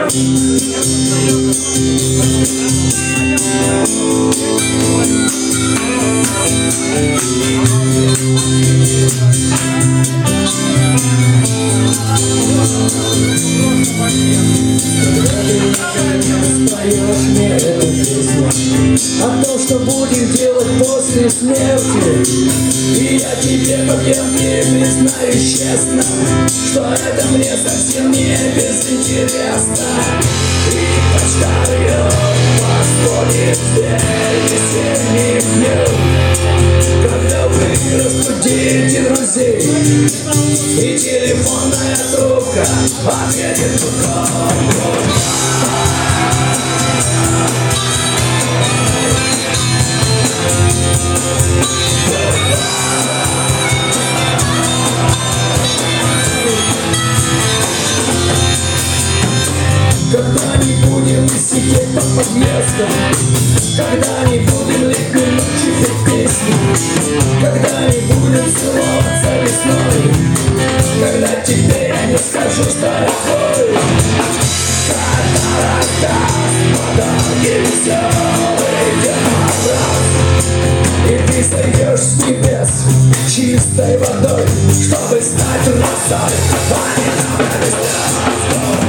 Споешь мне эту песню о том, что будем делать после смерти. И я тебе, как я мне признаюсь честно, что это мне совсем не безинтересно. И почтаю восходит дверь весенних дней, когда вы разбудите друзей, и телефонная трубка ответит гудком. Когда не будем сидеть под подъездом, когда не будем летней ночью петь песни, когда не будем целоваться весной, когда тебе я не скажу, что я твой. Когда рассказ по дороге веселый демонстрат, и ты сойдешь с небес чистой водой, чтобы стать росой, а не на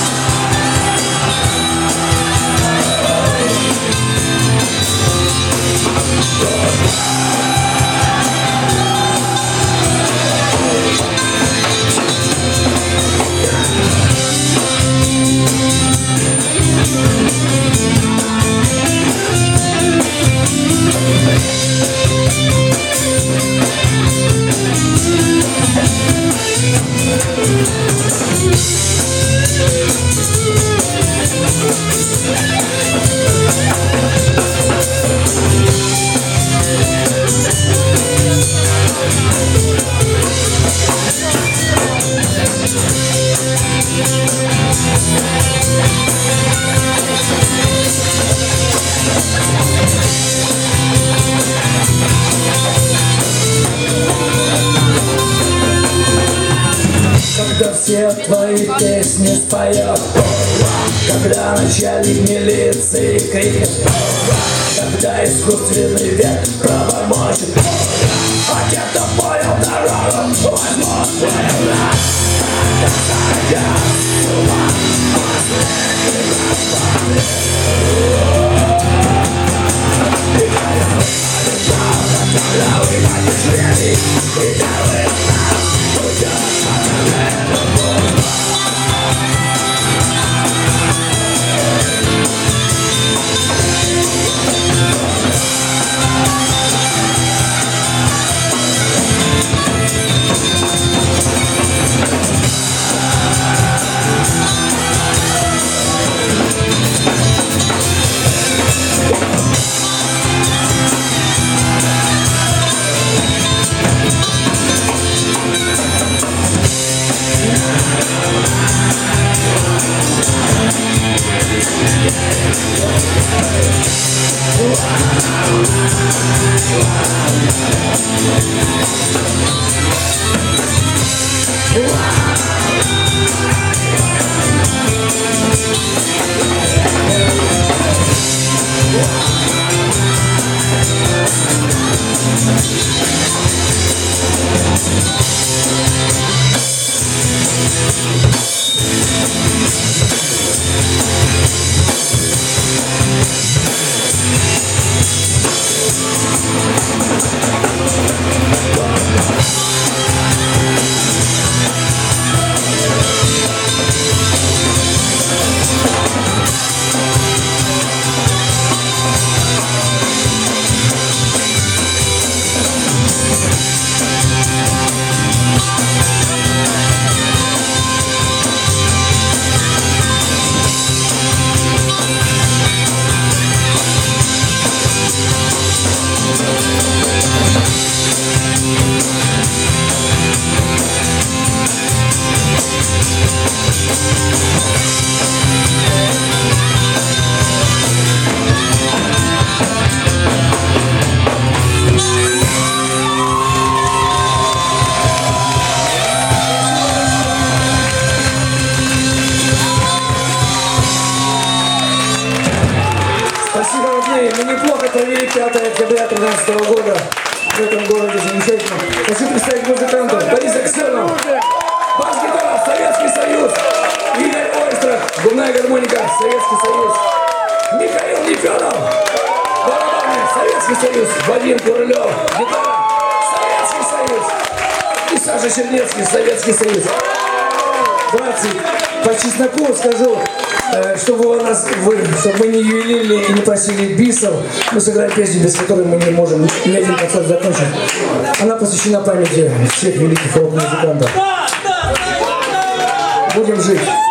Когда все твои песни споет, когда начальник милиции кричит, когда искусственный век пробормочет, а те, кто понял дорогу, возьмут свой раз. Когда я с ума последний раз провели 5 октября 2013 года в этом городе замечательно. Хочу представить музыкантов. Борис Аксенов, бас-гитара, Советский Союз. Игорь Ойстрах, губная гармоника, Советский Союз. Михаил Нефедов, барабаны, Советский Союз. Вадим Курылев, гитара, Советский Союз. И Саша Чернецкий, Советский Союз. Братцы, по чесноку скажу, чтобы мы не ювелили и не просили бисов, мы сыграем песню, без которой мы не можем ни один концерт закончить. Она посвящена памяти всех великих рок-музыкантов. Будем жить.